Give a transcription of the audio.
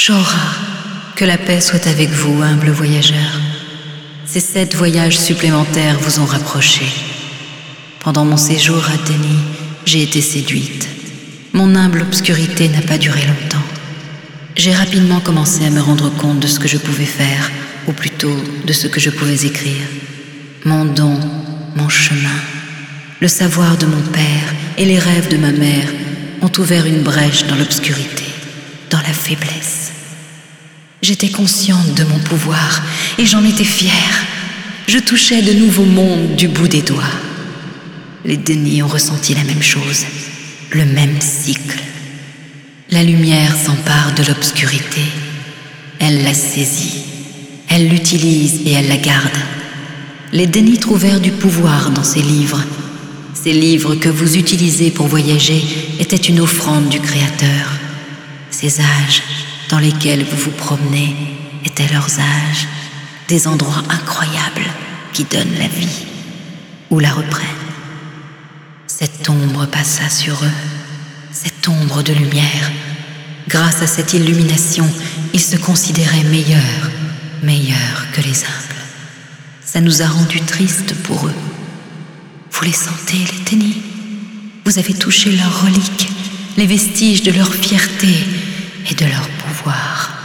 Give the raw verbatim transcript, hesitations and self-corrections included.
Shora, que la paix soit avec vous, humble voyageur. Ces sept voyages supplémentaires vous ont rapproché. Pendant mon séjour à Deni, j'ai été séduite. Mon humble obscurité n'a pas duré longtemps. J'ai rapidement commencé à me rendre compte de ce que je pouvais faire, ou plutôt de ce que je pouvais écrire. Mon don, mon chemin, le savoir de mon père et les rêves de ma mère ont ouvert une brèche dans l'obscurité, dans la faiblesse. J'étais consciente de mon pouvoir et j'en étais fière. Je touchais de nouveaux mondes du bout des doigts. Les Deni ont ressenti la même chose, le même cycle. La lumière s'empare de l'obscurité. Elle la saisit, elle l'utilise et elle la garde. Les Deni trouvèrent du pouvoir dans ces livres. Ces livres que vous utilisez pour voyager étaient une offrande du Créateur. Ces âges dans lesquels vous vous promenez étaient leurs âges, des endroits incroyables qui donnent la vie ou la reprennent. Cette ombre passa sur eux, cette ombre de lumière. Grâce à cette illumination, ils se considéraient meilleurs, meilleurs que les humbles. Ça nous a rendus tristes pour eux. Vous les sentez, les Deni? Vous avez touché leurs reliques, les vestiges de leur fierté et de leur pouvoir.